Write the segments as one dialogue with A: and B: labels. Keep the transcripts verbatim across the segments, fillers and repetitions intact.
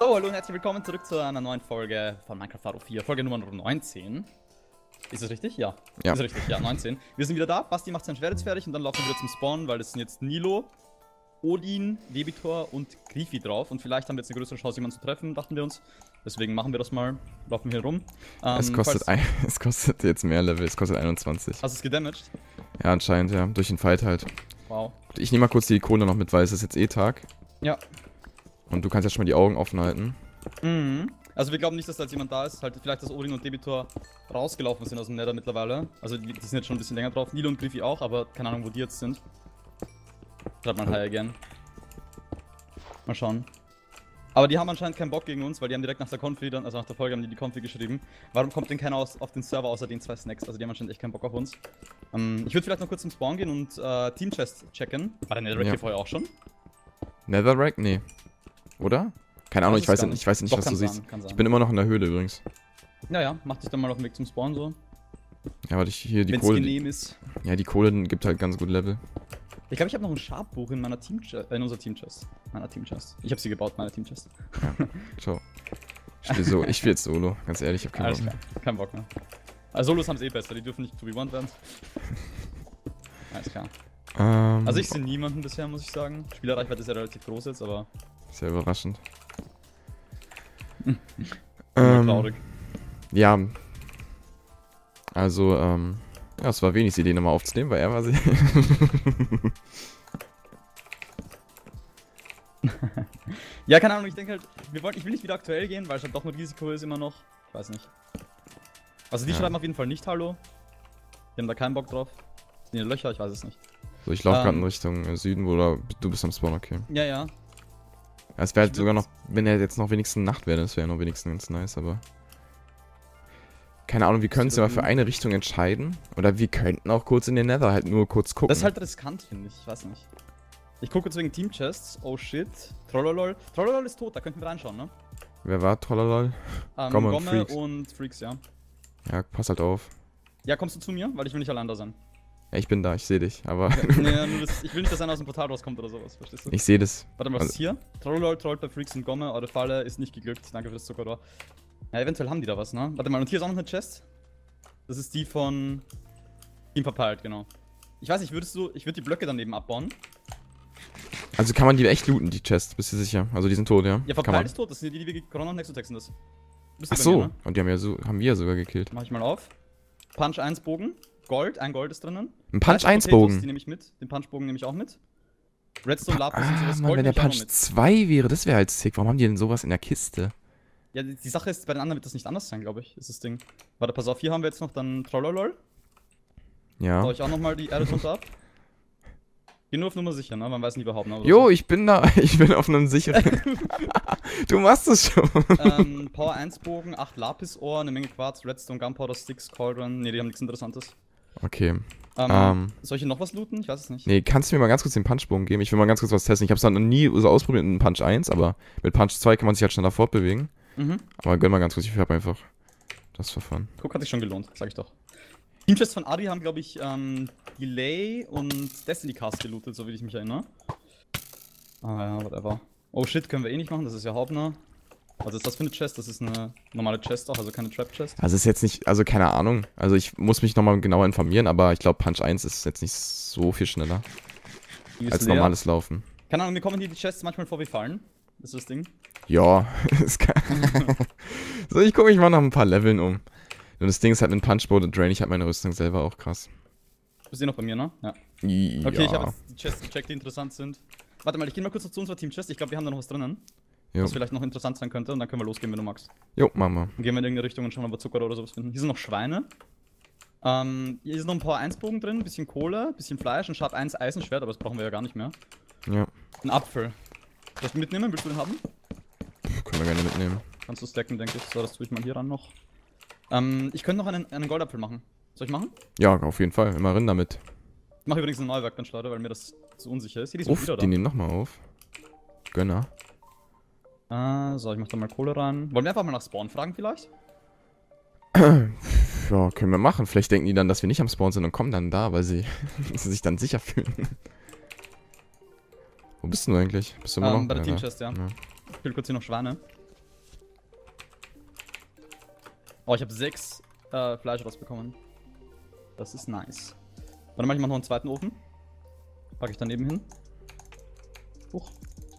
A: So, hallo und herzlich willkommen zurück zu einer neuen Folge von Minecraft Pharaoh vier, Folge Nummer neunzehn. Ist es richtig? Ja.
B: Ja.
A: Ist richtig, ja, neunzehn. Wir sind wieder da, Basti macht sein Schwert jetzt fertig und dann laufen wir wieder zum Spawn, weil es sind jetzt Nilo, Odin, Debitor und Grifi drauf und vielleicht haben wir jetzt eine größere Chance, jemanden zu treffen, dachten wir uns. Deswegen machen wir das mal, laufen hier rum. Ähm,
B: es, kostet ein, es kostet jetzt mehr Level, es kostet einundzwanzig.
A: Hast du es gedamaged?
B: Ja, anscheinend, ja, durch den Fight halt.
A: Wow.
B: Ich nehme mal kurz die Ikone noch mit, weil es ist jetzt eh Tag.
A: Ja.
B: Und du kannst jetzt schon mal die Augen offen halten.
A: Mhm. Also wir glauben nicht, dass da jetzt jemand da ist. Halt vielleicht, dass Odin und Debitor rausgelaufen sind aus dem Nether mittlerweile. Also die, die sind jetzt schon ein bisschen länger drauf. Nilo und Grifi auch, aber keine Ahnung, wo die jetzt sind. Schreibt mal Hi again. Mal schauen. Aber die haben anscheinend keinen Bock gegen uns, weil die haben direkt nach der Konfi, dann, also nach der Folge haben die die Konfi geschrieben. Warum kommt denn keiner aus, auf den Server außer den zwei Snacks? Also die haben anscheinend echt keinen Bock auf uns. Ähm, ich würde vielleicht noch kurz zum Spawn gehen und äh, Team Chest checken. War der Netherrack
B: Ja.
A: hier vorher auch schon?
B: Netherrack? Nee. Oder? Keine Ahnung,
A: Weiß
B: ich
A: es
B: weiß,
A: gar
B: nicht,
A: nicht.
B: ich weiß nicht,
A: Doch,
B: was du
A: kann
B: siehst.
A: sein, kann sein.
B: Ich bin immer noch in der Höhle übrigens.
A: Ja, ja, mach dich dann mal auf den Weg zum Spawn so.
B: Ja, warte, ich hier die
A: Wenn's
B: Kohle.
A: genehm ist.
B: Ja, die Kohle gibt halt ganz gut Level.
A: Ich glaube, ich habe noch ein Sharpbuch in meiner Team äh, in unserer Team Chest. Meiner Team Chest. Ich habe sie gebaut, meine Team Chest.
B: Ja, ciao. Ich spiel so, ich spiel jetzt Solo, ganz ehrlich, ich hab keinen
A: Alles
B: Bock mehr.
A: klar, kein Bock mehr. Also Solos haben es eh besser, die dürfen nicht zwei gegen eins werden. Alles klar.
B: Ähm,
A: Also ich sehe niemanden bisher, muss ich sagen. Spielerreichweite ist ja relativ groß jetzt, aber
B: sehr überraschend.
A: nur
B: ähm,
A: traurig.
B: Ja. Also, ähm. Ja, es war wenig Idee, nochmal aufzunehmen, weil er war sie.
A: Ja, keine Ahnung, ich denke halt, wir wollen, ich will nicht wieder aktuell gehen, weil es halt doch ein Risiko ist immer noch. Ich weiß nicht. Also die
B: Ja.
A: schreiben auf jeden Fall nicht Hallo. Die haben da keinen Bock drauf. Sind die Löcher? Ich weiß es nicht.
B: So, ich laufe
A: Ähm.
B: gerade in Richtung äh, Süden, oder du bist am Spawn, okay.
A: Ja, ja.
B: Ja, es wäre halt
A: Ich
B: sogar
A: würd-
B: noch, wenn er jetzt noch wenigstens Nacht wäre, das wäre noch wenigstens ganz nice, aber. Keine Ahnung, wir können uns ja mal für eine Richtung entscheiden. Oder wir könnten auch kurz in den Nether halt nur kurz gucken.
A: Das ist halt riskant, finde ich. Ich weiß nicht. Ich gucke jetzt wegen Team Chests. Oh shit. Trollolol. Trollolol ist tot, da könnten wir reinschauen, ne?
B: Wer war Trollalol?
A: Ähm,
B: Gomme und
A: Gomme
B: Freaks.
A: und Freaks, ja.
B: Ja, pass halt auf.
A: Ja, kommst du zu mir? Weil ich will nicht allein da sein.
B: Ja, ich bin da, ich sehe dich, aber.
A: Nee, nur das, ich will nicht, dass einer aus dem Portal rauskommt oder sowas, verstehst du?
B: Ich sehe das.
A: Warte mal, was
B: Also-
A: ist hier? Trollolol trollt bei Freaks und Gomme. Eure Falle ist nicht geglückt. Danke für das Zuckerrohr. Ja, eventuell haben die da was, ne? Warte mal, und hier ist auch noch eine Chest. Das ist die von Team Verpeilt, genau. Ich weiß nicht, würdest du. Ich würde die Blöcke daneben abbauen.
B: Also kann man die echt looten, die Chest, bist du sicher? Also die sind tot, ja?
A: Ja,
B: kann
A: Verpeilt
B: man.
A: ist tot. Das sind die, die wir Corona und Nexotexen das. Bist du
B: Ach
A: bei
B: so,
A: mir, ne?
B: und die haben, ja so, haben wir ja sogar gekillt.
A: Mach ich mal auf. Punch eins Bogen. Gold, ein Gold ist drinnen.
B: Ein Punch
A: Fleisch,
B: eins
A: Potatoes,
B: Bogen.
A: Die nehme ich mit. Den Punch Bogen nehme ich auch mit. Redstone, Lapis und
B: Ah,
A: sowas.
B: Mann,
A: Gold
B: wenn
A: nehme
B: der
A: ich auch noch
B: Punch
A: mit.
B: zwei wäre, das wäre halt sick. Warum haben die denn sowas in der Kiste?
A: Ja, die, die Sache ist, bei den anderen wird das nicht anders sein, glaube ich. Ist das Ding. Warte, pass auf, hier haben wir jetzt noch dann Trollolol.
B: Ja.
A: Baue ich auch nochmal die Erde runter ab. Geh nur auf Nummer sicher, ne? Man weiß nie überhaupt, ne?
B: Jo, ich bin da, ich bin auf einem sicheren. Du machst es schon.
A: ähm, Power eins Bogen, acht Lapis-Ohr, eine Menge Quarz, Redstone, Gunpowder, Sticks, Cauldron. Ne, die haben nichts Interessantes.
B: Okay.
A: Ähm,
B: Ähm.
A: soll ich hier noch was looten? Ich weiß es nicht.
B: Nee, kannst du mir mal ganz kurz den Punchbogen geben? Ich will mal ganz kurz was testen. Ich hab's dann noch nie so ausprobiert mit Punch eins, aber mit Punch zwei kann man sich halt schneller fortbewegen.
A: Mhm.
B: Aber gönn mal ganz kurz, ich hab einfach das Verfahren.
A: Guck, hat sich schon gelohnt, sag ich doch. Team Chests von Adi haben, glaube ich, ähm, Delay und Destiny Cast gelootet, so wie ich mich erinnere. Ah ja, whatever. Oh shit, können wir eh nicht machen, das ist ja Hauptner. Was ist das für eine Chest? Das ist eine normale Chest auch, also keine Trap Chest.
B: Also ist jetzt nicht, also keine Ahnung. Also ich muss mich nochmal genauer informieren, aber ich glaube Punch eins ist jetzt nicht so viel schneller
A: Die ist
B: als
A: leer.
B: normales Laufen.
A: Keine Ahnung, mir kommen hier die Chests manchmal vor wie Fallen. Das ist das Ding.
B: Ja, ist geil. So, ich gucke mich mal nach ein paar Leveln um. Und das Ding ist halt mit Punchboard und Drain, ich habe meine Rüstung selber auch krass.
A: Bist du noch bei mir, ne? Ja.
B: Ja.
A: Okay, ich habe jetzt die Chests gecheckt, die interessant sind. Warte mal, ich gehe mal kurz noch zu unserer Team Chest. Ich glaube, wir haben da noch was drinnen,
B: Jo,
A: was vielleicht noch interessant sein könnte. Und dann können wir losgehen, wenn du magst.
B: jo, Mama.
A: Dann gehen wir in irgendeine Richtung und schauen, ob wir Zucker oder sowas finden. Hier sind noch Schweine. Ähm, hier ist noch ein Power eins Bogen drin, ein bisschen Kohle, ein bisschen Fleisch, ein Sharp eins Eisenschwert, aber das brauchen wir ja gar nicht mehr.
B: Ja,
A: Ein Apfel. Sollst du mitnehmen? Willst du den haben?
B: Puh, können wir gerne mitnehmen.
A: Kannst du stacken, denke ich. So, das tue ich mal hier ran noch. Ähm, ich könnte noch einen, einen Goldapfel machen. Soll ich machen?
B: Ja, auf jeden Fall, immer rein damit.
A: Ich mache übrigens ein Neuwerk dann, Leute, weil mir das zu unsicher ist. Hier, die ist
B: Uff,
A: wieder da.
B: die nehmen nochmal auf. Gönner.
A: Ah, so, ich mach da mal Kohle rein. Wollen wir einfach mal nach Spawn fragen vielleicht?
B: Ja, können wir machen. Vielleicht denken die dann, dass wir nicht am Spawn sind und kommen dann da, weil sie, sie sich dann sicher fühlen. Wo bist du eigentlich? Bist du immer
A: Ähm,
B: noch?
A: bei der
B: Ja,
A: Team
B: da.
A: Chest, ja.
B: Ja.
A: Ich will kurz hier noch Schweine. Oh, ich habe sechs äh, Fleisch rausbekommen. Das ist nice. Warte mal, ich mach noch einen zweiten Ofen. Packe ich daneben hin. Huch.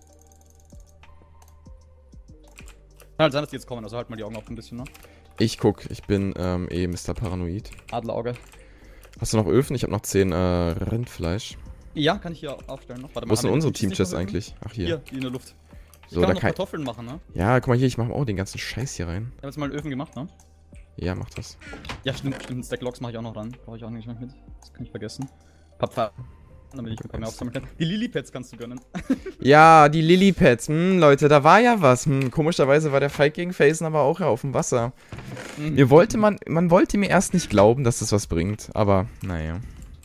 A: Kann halt sein, dass die jetzt kommen, also halt mal die Augen auf ein bisschen, ne?
B: Ich guck, ich bin ähm, eh Mister Paranoid.
A: Adlerauge.
B: Hast du noch Öfen? Ich habe noch zehn äh, Rindfleisch.
A: Ja, kann ich hier aufstellen noch. Warte mal,
B: Wo ist denn
A: haben wir
B: unsere
A: die
B: Team
A: nicht
B: Chest
A: noch Öfen?
B: eigentlich? Ach, hier.
A: Hier, die in der Luft. Ich
B: So,
A: kann
B: da
A: auch noch
B: kann-
A: Kartoffeln machen, ne?
B: Ja, guck mal hier, ich mache auch den ganzen Scheiß hier rein.
A: Ich habe jetzt mal einen Öfen gemacht, ne?
B: Ja, mach das.
A: Ja, stimmt, stimmt. Einen Stack Logs mache ich auch noch ran. Brauche ich auch nicht mehr mit. Das kann ich vergessen. Papfer. Damit ich ein paar mehr aufsammeln kann. Die Lilipads kannst du gönnen.
B: Ja, die Lilypads. Hm, Leute, da war ja was. Hm, komischerweise war der Fight gegen Phasen aber auch ja auf dem Wasser. Mir wollte man, man wollte mir erst nicht glauben, dass das was bringt. Aber, naja.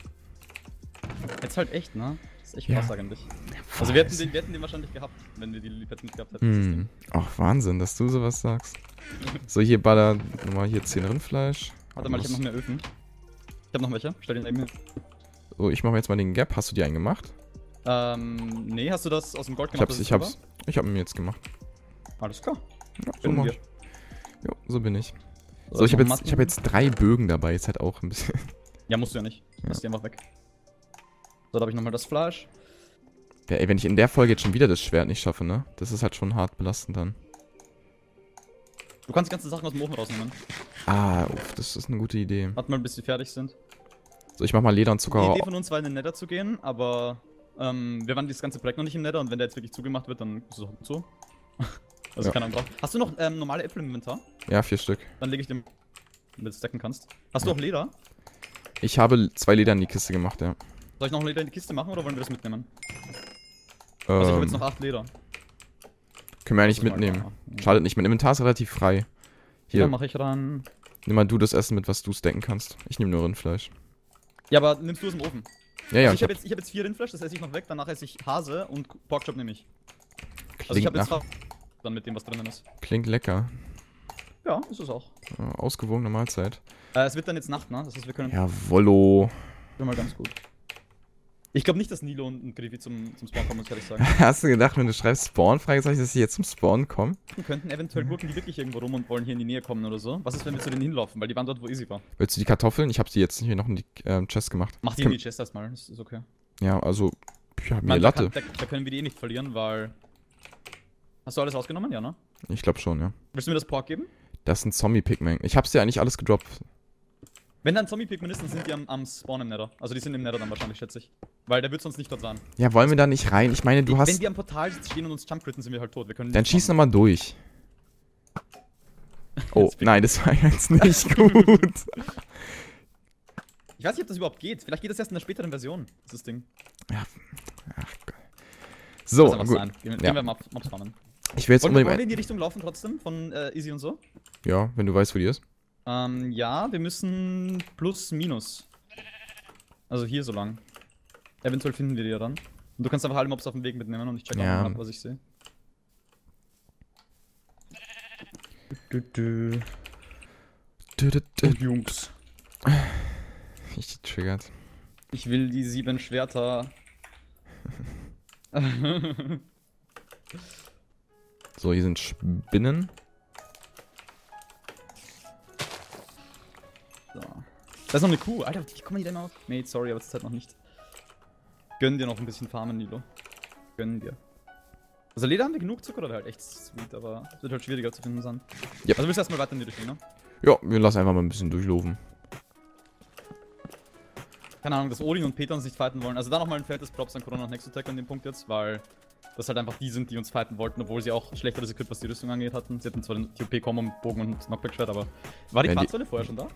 A: Jetzt halt echt, ne? Das ist echt
B: Ja.
A: krass eigentlich. Also wir hätten, den, wir hätten den wahrscheinlich gehabt, wenn wir die Lilipads nicht gehabt hätten.
B: Hm. Ach, Wahnsinn, dass du sowas sagst. So, hier baller nochmal hier zehn Rindfleisch.
A: Warte mal, ich hab noch mehr Öfen. Ich hab noch welche. Stell den eben hin.
B: So, ich mache jetzt mal den Gap. Hast du dir einen gemacht?
A: Ähm, nee, hast du das aus dem Gold
B: Ich
A: gemacht?
B: hab's,
A: das
B: ich hab's. Ich hab ihn jetzt gemacht.
A: Silber? Alles klar.
B: Ja, so
A: Finden
B: mach
A: wir.
B: ich. Jo, so bin ich.
A: So,
B: So, ich habe
A: noch
B: jetzt, ich hab jetzt drei Bögen dabei. Ist halt auch ein bisschen.
A: Ja, musst du ja nicht. Lass die einfach weg. So, da habe ich nochmal das Fleisch.
B: Ja, ey, wenn ich in der Folge jetzt schon wieder das Schwert nicht schaffe, ne? Das ist halt schon hart belastend dann.
A: Du kannst die ganzen Sachen aus dem Ofen rausnehmen.
B: Ah, uff, das ist eine gute Idee.
A: Warte mal, bis die fertig sind.
B: So, ich mach mal Leder und
A: Die
B: Zucker.
A: Idee von uns war, in den Nether zu gehen, aber ähm, wir waren dieses ganze Projekt noch nicht im Nether und wenn der jetzt wirklich zugemacht wird, dann ist es auch gut so. Also
B: Ja.
A: keine Ahnung drauf. Hast du noch ähm, normale Äpfel im Inventar?
B: Ja, vier Stück.
A: Dann lege ich den, wenn du das stacken kannst. Hast du auch Leder?
B: Ich habe zwei Leder in die Kiste gemacht, ja.
A: Soll ich noch Leder in die Kiste machen oder wollen wir das mitnehmen? Also ich habe
B: Ähm,
A: jetzt noch acht Leder.
B: können wir eigentlich
A: Das ist mal
B: mitnehmen.
A: klar. Ja.
B: Schadet nicht, mein Inventar ist relativ frei.
A: Hier
B: Hier,
A: mache ich ran.
B: nimm mal du das Essen mit, was du stacken kannst. Ich nehme nur Rindfleisch.
A: Ja, aber nimmst du es im Ofen?
B: Ja, ja,
A: Also ich
B: ich
A: habe
B: hab,
A: jetzt, ich hab jetzt vier Rindfleisch, das esse ich noch weg, danach esse ich Hase und Porkchop nehme ich. Also ich
B: klingt,
A: habe jetzt
B: nach,
A: fast dann mit dem, was drinnen ist.
B: klingt lecker.
A: Ja, ist es auch.
B: Äh, ausgewogene Mahlzeit.
A: Äh, es wird dann jetzt Nacht, ne? Das heißt, wir können
B: Jawollo.
A: schon mal ganz gut. Ich glaube nicht, dass Nilo und Griffy zum, zum Spawn kommen, muss ich ehrlich sagen.
B: Hast du gedacht, wenn du schreibst Spawn, Fragezeichen, dass sie jetzt zum Spawn kommen?
A: Wir könnten eventuell Gurken, die wirklich irgendwo rum und wollen hier in die Nähe kommen oder so. Was ist, wenn wir zu denen hinlaufen? Weil die waren dort, wo Easy war.
B: Willst du die Kartoffeln? Ich habe sie jetzt hier noch in die ähm, Chest gemacht.
A: Mach die
B: Kann-
A: in die Chest erstmal, das ist okay.
B: Ja, also, ja, mir
A: Nein, da,
B: Latte.
A: kann, da, da können wir die eh nicht verlieren, weil... Hast du alles rausgenommen? Ja, ne?
B: Ich glaube schon, ja.
A: Willst du mir das Pork geben?
B: Das ist ein Zombie-Pigman. Ich hab's dir eigentlich alles gedroppt.
A: Wenn da ein Zombie-Pigman ist, dann sind die am, am Spawn im Nether. Also die sind im Nether dann wahrscheinlich, schätze ich. Weil der wird sonst nicht dort sein.
B: Ja, wollen wir da nicht rein? Ich meine, du
A: Wenn
B: hast...
A: wir am Portal stehen und uns jump-critten, sind wir halt tot. Wir können
B: Dann
A: nichts
B: schieß
A: machen.
B: nochmal durch. Oh,
A: Jetzt bin-
B: nein, das war jetzt nicht gut.
A: Ich weiß nicht, ob das überhaupt geht. Vielleicht geht das erst in der späteren Version, dieses Ding.
B: Ja. Ach Gott. So,
A: Lass einfach
B: gut.
A: sein. Gehen,
B: Ja.
A: gehen wir Mobs, Mobs farmen.
B: Ich will jetzt
A: Wollen, wir- wollen wir
B: unbedingt...
A: in die Richtung laufen trotzdem? Von äh, Easy und so?
B: Ja, wenn du weißt, wo die ist.
A: Ähm, ja, wir müssen plus, minus. Also hier so lang. Eventuell finden wir die ja dann. Und du kannst einfach alle Mobs auf dem Weg mitnehmen und ich check
B: Ja.
A: auch mal, was ich sehe. Du, du,
B: Dü, dü,
A: du.
B: dü.
A: Jungs.
B: Ich triggert.
A: Ich will die sieben Schwerter.
B: So, hier sind Spinnen.
A: So. Da ist noch eine Kuh. Alter, wie kommen die denn auf? Nee, sorry, aber es ist halt noch nicht. Gönn dir noch ein bisschen farmen, Nilo. Gönn dir. Also Leder haben wir genug Zucker, oder wäre halt echt sweet, aber es wird halt schwieriger zu finden sein.
B: Yep.
A: Also willst du erstmal weiter in die Richtung, ne?
B: Ja, wir lassen einfach mal ein bisschen durchlaufen.
A: Keine Ahnung, dass Odin und Peter uns nicht fighten wollen. Also da nochmal ein fettes Props an Corona und Nexotech an dem Punkt jetzt, weil das halt einfach die sind, die uns fighten wollten, obwohl sie auch schlechteres Equip, was die Rüstung angeht, hatten. Sie hatten zwar den T O P-Combo mit Bogen und Knockback-Schwert, aber... War die
B: Wenn die-
A: Quarzwelle vorher schon da?
B: Ja,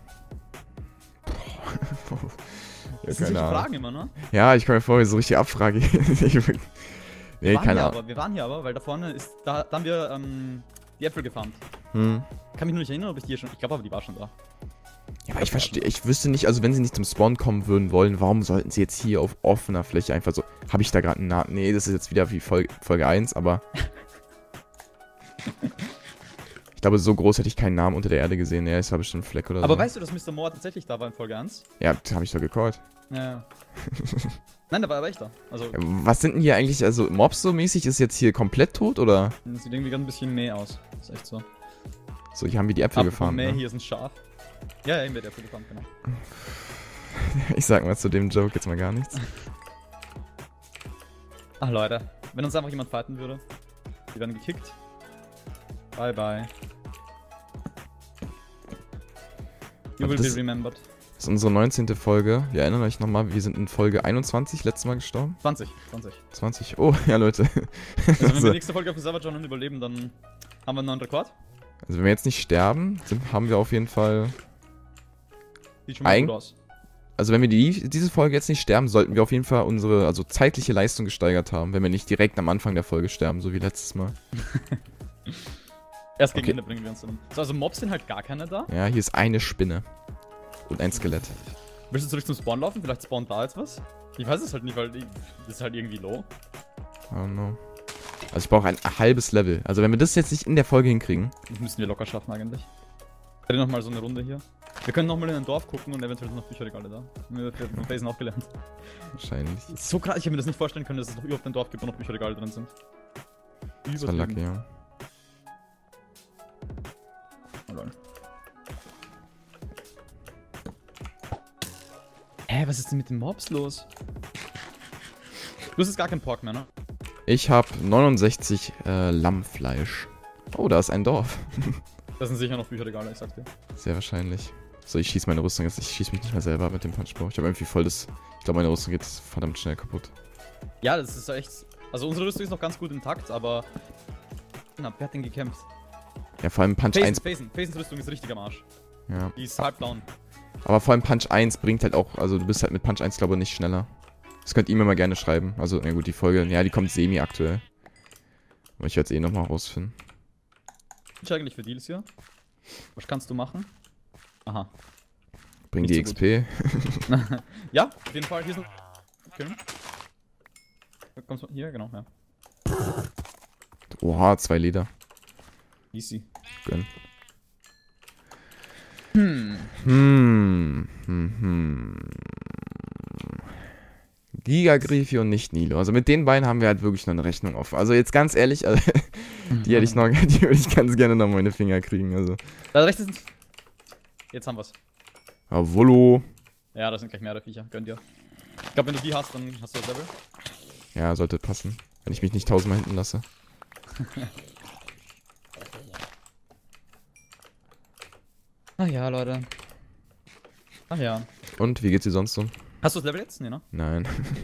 A: Das sind solche Fragen immer, ne?
B: Ja, ich komme mir vor, wie so richtig Abfrage. Nee,
A: Wir waren
B: keine
A: hier
B: Ahnung.
A: aber, wir waren hier aber, weil da vorne ist... Da, da haben wir ähm, die Äpfel gefarmt.
B: Hm.
A: Kann mich nur nicht erinnern, ob ich die hier schon... Ich glaube aber, die war schon da.
B: Ja, aber ich verstehe, ich wüsste nicht, also wenn sie nicht zum Spawn kommen würden wollen, warum sollten sie jetzt hier auf offener Fläche einfach so... Habe ich da gerade einen Namen? Nee, das ist jetzt wieder wie Folge, Folge eins, aber... Ich glaube, so groß hätte ich keinen Namen unter der Erde gesehen. Ja, es war bestimmt ein Fleck oder
A: Aber
B: so.
A: weißt du, dass Mister Moore tatsächlich da war in Folge eins?
B: Ja, das habe ich doch gecallt.
A: Ja, ja. Nein, da war aber echt da. Also,
B: Ja, was sind denn hier eigentlich, also Mobs so mäßig, ist jetzt hier komplett tot, oder?
A: das sieht irgendwie ganz ein bisschen mehr aus. Das ist echt so.
B: So, hier haben wir die Äpfel
A: Apropos
B: gefahren.
A: Mäh,
B: Ne?
A: hier ist ein Schaf. Ja, ja, eben wird Äpfel gefahren, genau.
B: Ich sag mal zu dem Joke jetzt mal gar nichts.
A: Ach Leute, wenn uns einfach jemand fighten würde. Die werden gekickt. Bye bye. You
B: Aber
A: will
B: das-
A: be remembered.
B: Das ist unsere neunzehnte Folge. Wir erinnern euch nochmal, wir sind in Folge einundzwanzig letztes Mal gestorben.
A: zwanzig, zwanzig.
B: zwanzig. Oh, ja Leute.
A: Also wenn wir
B: Also,
A: die nächste Folge auf dem Server John überleben, dann haben wir einen neuen Rekord.
B: also wenn wir jetzt nicht sterben, sind, haben wir auf jeden Fall...
A: Sieht schon mal
B: Eig-
A: gut aus.
B: Also wenn wir die, diese Folge jetzt nicht sterben, sollten wir auf jeden Fall unsere also zeitliche Leistung gesteigert haben, wenn wir nicht direkt am Anfang der Folge sterben, so wie letztes Mal.
A: Erst gegen
B: Okay.
A: Ende bringen wir uns dann. So, also Mobs sind halt gar keine da.
B: Ja, hier ist eine Spinne. Und ein Skelett.
A: Willst du zurück zum Spawn laufen? Vielleicht spawnt da jetzt was? Ich weiß es halt nicht, weil die, das ist halt irgendwie low.
B: Oh no. Also ich brauche ein halbes Level. Also wenn wir das jetzt nicht in der Folge hinkriegen.
A: Das müssen wir locker schaffen eigentlich. Ich hätte nochmal so eine Runde hier. Wir können nochmal in ein Dorf gucken und eventuell sind noch Bücherregale da. Wir haben von Phasen auch gelernt.
B: Wahrscheinlich.
A: Das ist so krass, ich hätte mir das nicht vorstellen können, dass es noch überhaupt ein Dorf gibt, wo noch Bücherregale drin sind.
B: Das war lucky, ja.
A: Oh, lol. Hä, was ist denn mit den Mobs los? Du hast jetzt gar kein Pork mehr, ne?
B: Ich habe neunundsechzig äh, Lammfleisch. Oh, da ist ein Dorf.
A: Das sind sicher noch Bücherregale, ich sag dir.
B: Sehr wahrscheinlich. So, ich schieße meine Rüstung jetzt. Ich schieße mich nicht mehr selber mit dem Punchbow. Ich habe irgendwie voll das... Ich glaube, meine Rüstung geht verdammt schnell kaputt.
A: Ja, das ist echt... Also unsere Rüstung ist noch ganz gut intakt, aber... Na, wer hat denn gekämpft?
B: Ja, vor allem Punch
A: Phasen,
B: eins...
A: Phasen, Phasens Rüstung ist richtig am Arsch.
B: Ja.
A: Die ist halb down.
B: Aber vor allem Punch eins bringt halt auch... Also du bist halt mit Punch eins, glaube ich, nicht schneller. Das könnt ihr mir mal gerne schreiben. Also, na gut, die Folge... Ja, die kommt semi-aktuell. Aber ich werde es eh nochmal rausfinden.
A: Was ist eigentlich für Deals hier? Was kannst du machen? Aha.
B: Bring
A: Nicht
B: die
A: so
B: X
A: gut.
B: P.
A: Ja, auf jeden Fall. Hier ist ein... Okay. Kommst du hier? Genau, ja.
B: Oha, zwei Leder.
A: Easy.
B: Gönn.
A: Hm.
B: Hm. Hm, hm. Giga Griffi und nicht Nilo. Also mit den beiden haben wir halt wirklich noch eine Rechnung offen. Also jetzt ganz ehrlich, also, die hätte ich noch, die würde ich ganz gerne noch meine Finger kriegen. Also.
A: Da rechts ist... Jetzt haben wir's.
B: Jawollo.
A: Ja, das sind gleich mehrere Viecher. Gönn dir. Ich glaube, wenn du die hast, dann hast du das Level.
B: Ja, sollte passen. Wenn ich mich nicht tausendmal hinten lasse.
A: Ach ja, Leute. Ach ja.
B: Und, wie geht's dir sonst so?
A: Hast du das Level jetzt? Nee, ne?
B: Nein.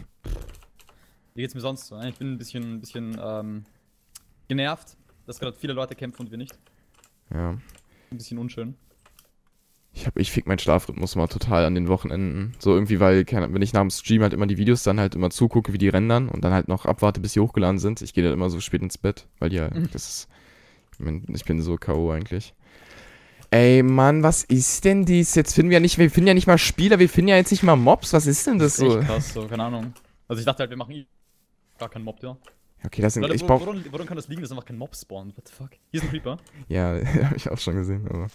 A: Wie geht's mir sonst so? Ich bin ein bisschen, ein bisschen ähm, genervt, dass gerade viele Leute kämpfen und wir nicht.
B: Ja.
A: Ein bisschen unschön.
B: Ich hab, ich fick meinen Schlafrhythmus mal total an den Wochenenden. So irgendwie, weil, keine, wenn ich nach dem Stream halt immer die Videos dann halt immer zugucke, wie die rendern und dann halt noch abwarte, bis sie hochgeladen sind. Ich gehe dann immer so spät ins Bett, weil die ja,
A: Mhm.
B: das ist, ich, mein, ich bin so K O eigentlich. Ey, Mann, was ist denn dies? Jetzt finden wir ja nicht, wir finden ja nicht mal Spieler, wir finden ja jetzt nicht mal Mobs. Was ist denn das
A: Das ist
B: so?
A: echt krass, so, keine Ahnung. Also ich dachte halt, wir machen eh gar keinen Mob, ja.
B: Okay, das sind,
A: Leute,
B: ich
A: wo,
B: brauch,
A: woran, woran kann das liegen, dass einfach kein Mob spawnt? What the fuck? Hier ist ein Creeper.
B: ja, hab ich auch schon gesehen, aber.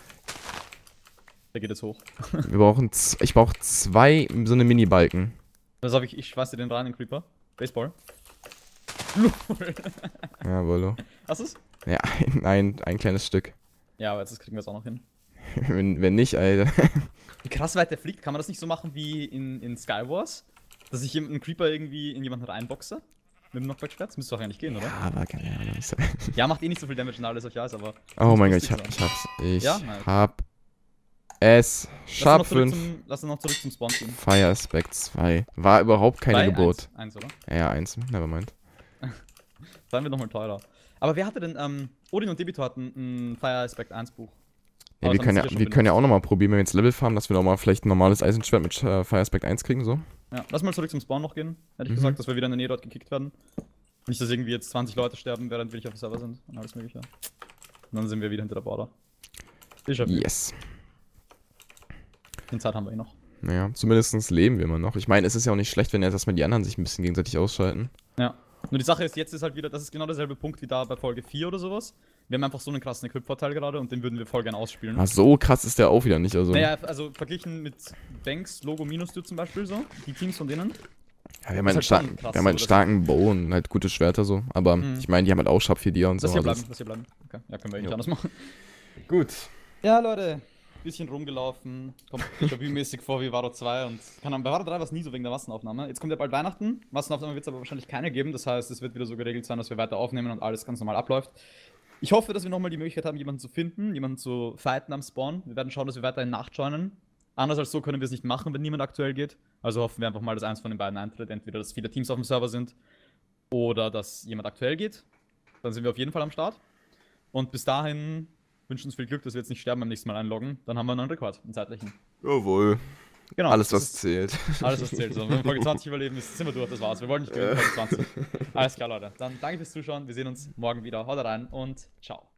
A: Der geht jetzt hoch.
B: Wir brauchen, z- ich brauch zwei, so eine Mini-Balken.
A: Das hab ich, ich schmeiß dir den rein, den Creeper. Baseball. Lol.
B: Ja, Wollo.
A: Hast du's?
B: Ja, ein, ein, ein kleines Stück.
A: Ja, aber jetzt kriegen wir es auch noch hin.
B: wenn, wenn nicht, Alter.
A: Wie krass weit der fliegt, kann man das nicht so machen wie in, in Skywars? Dass ich einen Creeper irgendwie in jemanden reinboxe? Mit dem Knockback-Schwert? Das müsste doch eigentlich gehen, oder?
B: Ja, aber keine Ahnung. ist-
A: Ja, macht eh nicht so viel Damage und alles, was ich weiß, aber...
B: Oh mein Gott,
A: lustig
B: ich, hab,
A: sein.
B: ich hab's. Ich
A: Ja? Nein.
B: hab es. Sharp
A: Lass uns noch zurück
B: fünf.
A: zum- Lass uns noch zurück zum Spawn gehen.
B: Fire Aspect zwei. War überhaupt keine
A: Drei,
B: Geburt.
A: Eins, eins, oder?
B: Ja, eins. Nevermind.
A: Dann wird nochmal teurer. Aber wer hatte denn, ähm, Odin und Debitor hatten ein Fire Aspect eins Buch.
B: Ja,
A: Aber
B: wir
A: das haben
B: können ja,
A: sie schon
B: wir können ja auch nochmal probieren, wenn wir jetzt Level farmen, dass wir nochmal vielleicht ein normales Eisenschwert mit äh, Fire Aspect eins kriegen, so.
A: Ja, lass mal zurück zum Spawn noch gehen, hätte ich
B: Mhm.
A: gesagt, dass wir wieder in der Nähe dort gekickt werden. Nicht, dass irgendwie jetzt zwanzig Leute sterben, während wir nicht auf dem Server sind und alles mögliche. Und dann sind wir wieder hinter der Border. Ich hab
B: Yes.
A: Den Zeit haben wir eh noch.
B: Naja, zumindest leben wir immer noch. Ich meine, es ist ja auch nicht schlecht, wenn jetzt erstmal die anderen sich ein bisschen gegenseitig ausschalten.
A: Ja. Nur die Sache ist, jetzt ist halt wieder, das ist genau derselbe Punkt wie da bei Folge vier oder sowas. Wir haben einfach so einen krassen Equip-Vorteil gerade und den würden wir voll gerne ausspielen.
B: Ah, so krass ist der auch wieder nicht, also.
A: Naja, also verglichen mit Banks, Logo, Minus du zum Beispiel so, die Teams von denen.
B: Ja, wir haben
A: ist
B: halt einen,
A: halt
B: starken,
A: schon krass,
B: wir haben halt einen
A: so,
B: starken Bow und halt gute Schwerter so. Aber
A: Mhm.
B: ich meine, die haben halt auch Sharp vier Dir und so.
A: Lass hier
B: alles.
A: bleiben, lass hier bleiben. Okay, ja, können wir eh nicht
B: Jo.
A: anders machen.
B: Gut.
A: Ja, Leute. Bisschen rumgelaufen. Kommt Déjà-vu-mäßig vor wie Varo zwei und kann bei Varo drei war es nie so wegen der Massenaufnahme. Jetzt kommt ja bald Weihnachten. Massenaufnahme wird es aber wahrscheinlich keine geben. Das heißt, es wird wieder so geregelt sein, dass wir weiter aufnehmen und alles ganz normal abläuft. Ich hoffe, dass wir nochmal die Möglichkeit haben, jemanden zu finden, jemanden zu fighten am Spawn. Wir werden schauen, dass wir weiterhin nachjoinen. Anders als so können wir es nicht machen, wenn niemand aktuell geht. Also hoffen wir einfach mal, dass eins von den beiden eintritt. Entweder, dass viele Teams auf dem Server sind oder dass jemand aktuell geht. Dann sind wir auf jeden Fall am Start. Und bis dahin wünschen uns viel Glück, dass wir jetzt nicht sterben beim nächsten Mal einloggen. Dann haben wir einen neuen Rekord, einen zeitlichen.
B: Jawohl.
A: Genau.
B: Alles, was zählt.
A: Alles, was zählt. So, wenn wir Folge zwanzig überleben, ist, sind wir durch, das war's. Wir wollen nicht gewinnen, Folge zwanzig. Alles klar, Leute. Dann danke fürs Zuschauen. Wir sehen uns morgen wieder. Haut rein und ciao.